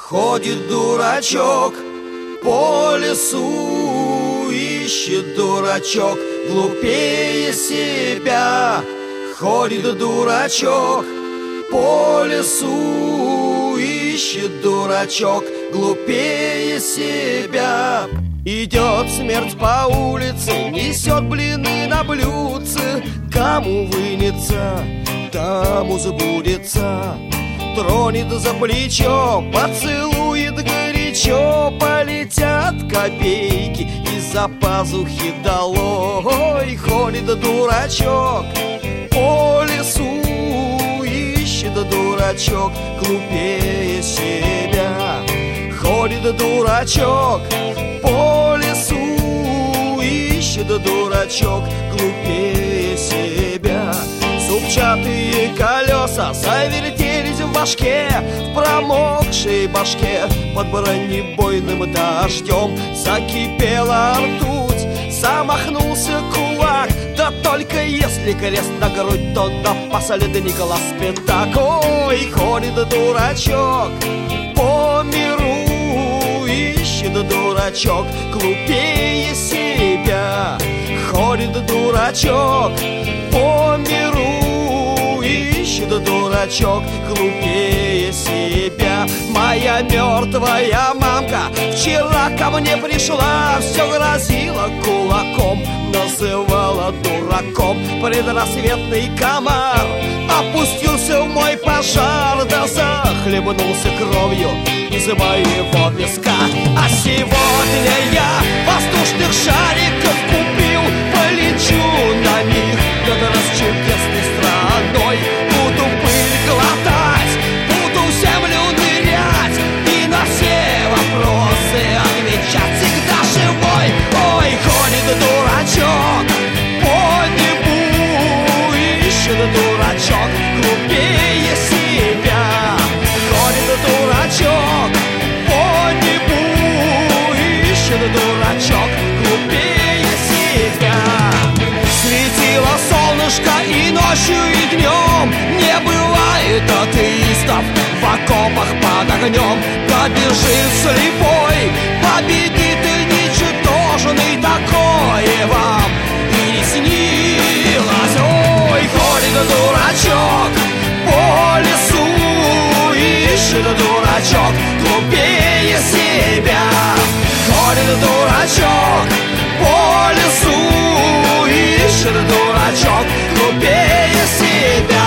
Ходит дурачок по лесу, ищет дурачок глупее себя. Ходит дурачок по лесу, ищет дурачок глупее себя. Идет смерть по улице, несет блины на блюдце. Кому вынется, тому забудется. Тронет за плечо, поцелует горячо. Полетят копейки из-за пазухи долой. Ходит дурачок по лесу, ищет дурачок глупее себя. Ходит дурачок по лесу, ищет дурачок глупее себя. Зубчатые колеса завертелись в башке, в промокшей башке под бронебойным дождем. Закипела ртуть, замахнулся кулак. Да только если крест на грудь, то напоследок Николас Пятак. Ой, ходит дурачок по миру, ищет дурачок глупее себя. Ходит дурачок по миру, ищет дурачок глупее себя. Моя мертвая мамка вчера ко мне пришла, все грозила кулаком, называла дураком. Предрассветный комар опустился в мой пожар, да захлебнулся кровью из моего виска. А сегодня я воздушных шариков купил, полечу на них над расчудесной страной. Буду пыль глотать, буду в землю нырять и на все вопросы отвечать всегда живой. Ой, ходит дурачок по небу, ищет дурачок глупее себя. Ходит дурачок по небу, ищет дурачок глупее себя. Светило солнышко и ночью, и днем, не бывает атеистов в окопах под огнем. Побежит слепой, победит и ничтожный, такое вам и не снилось. Ой, ходит дурачок по лесу, ищет дурачок глупее себя. Ходит дурачок по лесу, ищет дурачок глупее себя.